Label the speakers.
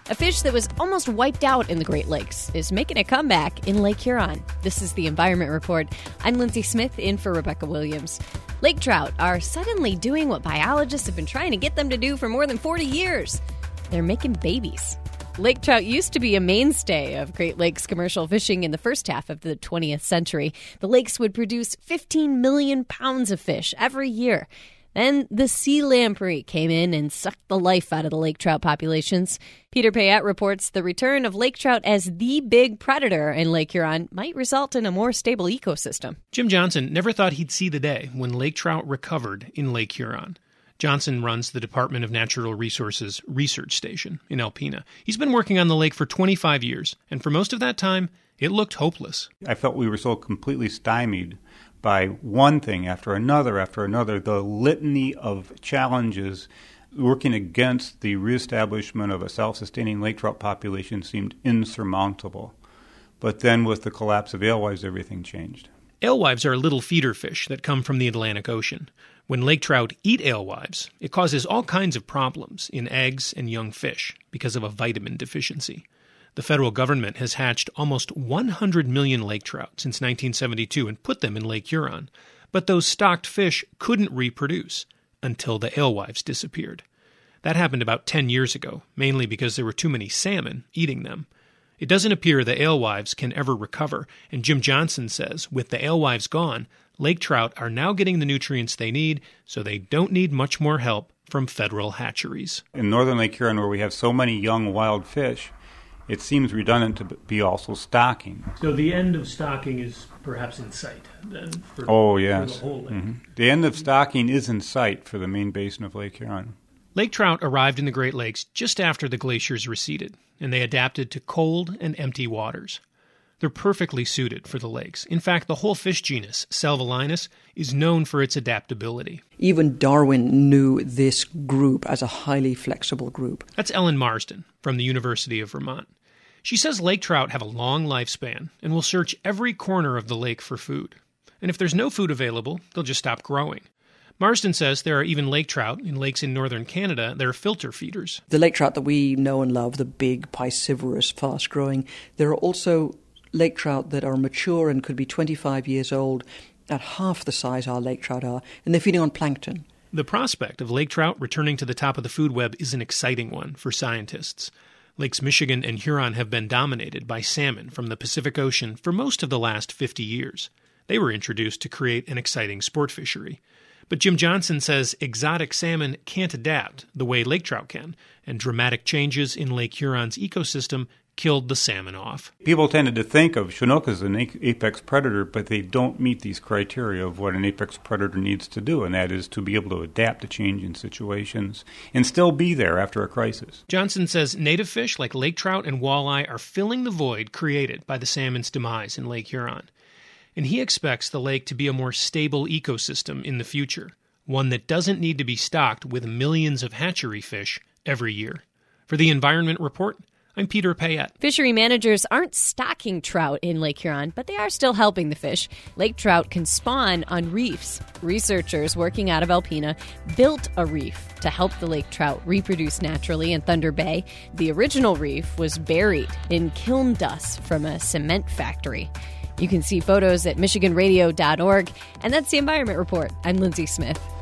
Speaker 1: A fish that was almost wiped out in the Great Lakes is making a comeback in Lake Huron. This is the Environment Report. I'm Lindsay Smith, in for Rebecca Williams. Lake trout are suddenly doing what biologists have been trying to get them to do for more than 40 years. They're making babies. Lake trout used to be a mainstay of Great Lakes commercial fishing in the first half of the 20th century. The lakes would produce 15 million pounds of fish every year. Then the sea lamprey came in and sucked the life out of the lake trout populations. Peter Payette reports the return of lake trout as the big predator in Lake Huron might result in a more stable ecosystem.
Speaker 2: Jim Johnson never thought he'd see the day when lake trout recovered in Lake Huron. Johnson runs the Department of Natural Resources Research Station in Alpena. He's been working on the lake for 25 years, and for most of that time, it looked hopeless.
Speaker 3: I felt we were so completely stymied by one thing after another, the litany of challenges working against the reestablishment of a self-sustaining lake trout population seemed insurmountable. But then with the collapse of alewives, everything changed.
Speaker 2: Alewives are little feeder fish that come from the Atlantic Ocean. When lake trout eat alewives, it causes all kinds of problems in eggs and young fish because of a vitamin deficiency. The federal government has hatched almost 100 million lake trout since 1972 and put them in Lake Huron. But those stocked fish couldn't reproduce until the alewives disappeared. That happened about 10 years ago, mainly because there were too many salmon eating them. It doesn't appear the alewives can ever recover, and Jim Johnson says with the alewives gone, lake trout are now getting the nutrients they need, so they don't need much more help from federal hatcheries.
Speaker 3: In northern Lake Huron, where we have so many young wild fish, it seems redundant to be also stocking.
Speaker 2: So the end of stocking is perhaps in sight for the whole lake.
Speaker 3: Mm-hmm. The end of stocking is in sight for the main basin of Lake Huron.
Speaker 2: Lake trout arrived in the Great Lakes just after the glaciers receded, and they adapted to cold and empty waters. They're perfectly suited for the lakes. In fact, the whole fish genus, Salvelinus, is known for its adaptability.
Speaker 4: Even Darwin knew this group as a highly flexible group.
Speaker 2: That's Ellen Marsden from the University of Vermont. She says lake trout have a long lifespan and will search every corner of the lake for food. And if there's no food available, they'll just stop growing. Marsden says there are even lake trout in lakes in northern Canada that are filter feeders.
Speaker 4: The lake trout that we know and love, the big, piscivorous, fast-growing, there are also lake trout that are mature and could be 25 years old at half the size our lake trout are, and they're feeding on plankton.
Speaker 2: The prospect of lake trout returning to the top of the food web is an exciting one for scientists. Lakes Michigan and Huron have been dominated by salmon from the Pacific Ocean for most of the last 50 years. They were introduced to create an exciting sport fishery. But Jim Johnson says exotic salmon can't adapt the way lake trout can, and dramatic changes in Lake Huron's ecosystem killed the salmon off.
Speaker 3: People tended to think of Chinook as an apex predator, but they don't meet these criteria of what an apex predator needs to do, and that is to be able to adapt to changing situations and still be there after a crisis.
Speaker 2: Johnson says native fish like lake trout and walleye are filling the void created by the salmon's demise in Lake Huron. And he expects the lake to be a more stable ecosystem in the future, one that doesn't need to be stocked with millions of hatchery fish every year. For the Environment Report, I'm Peter Payette.
Speaker 1: Fishery managers aren't stocking trout in Lake Huron, but they are still helping the fish. Lake trout can spawn on reefs. Researchers working out of Alpena built a reef to help the lake trout reproduce naturally in Thunder Bay. The original reef was buried in kiln dust from a cement factory. You can see photos at MichiganRadio.org. And that's the Environment Report. I'm Lindsay Smith.